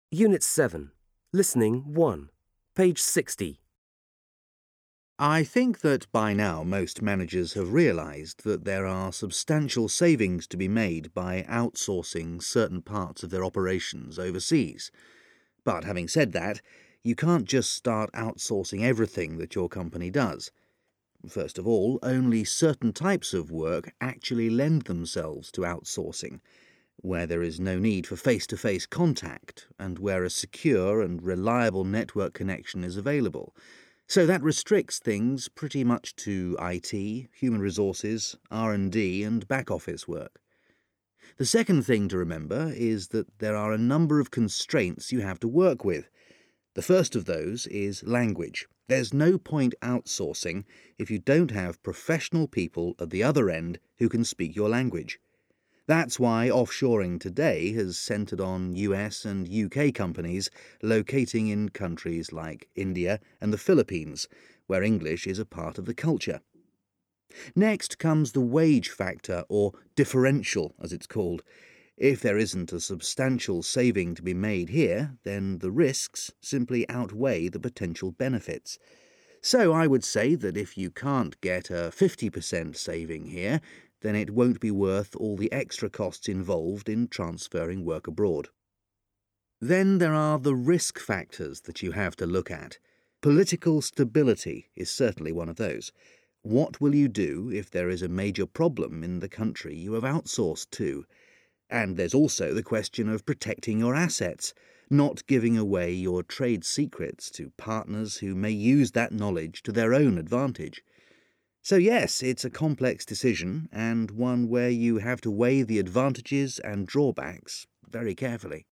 Unit 7. Listening 1. Page 60. I think that by now most managers have realised that there are substantial savings to be made by outsourcing certain parts of their operations overseas. But having said that, you can't just start outsourcing everything that your company does. First of all, only certain types of work actually lend themselves to outsourcing, where there is no need for face-to-face contact and where a secure and reliable network connection is available. So that restricts things pretty much to IT, human resources, R&D and back-office work. The second thing to remember is that there are a number of constraints you have to work with. The first of those is language. There's no point outsourcing if you don't have professional people at the other end who can speak your language. That's why offshoring today has centred on US and UK companies locating in countries like India and the Philippines, where English is a part of the culture. Next comes the wage factor, or differential as it's called. If there isn't a substantial saving to be made here, then the risks simply outweigh the potential benefits. So I would say that if you can't get a 50% saving here, then it won't be worth all the extra costs involved in transferring work abroad. Then there are the risk factors that you have to look at. Political stability is certainly one of those. What will you do if there is a major problem in the country you have outsourced to? And there's also the question of protecting your assets, not giving away your trade secrets to partners who may use that knowledge to their own advantage. So yes, it's a complex decision, and one where you have to weigh the advantages and drawbacks very carefully.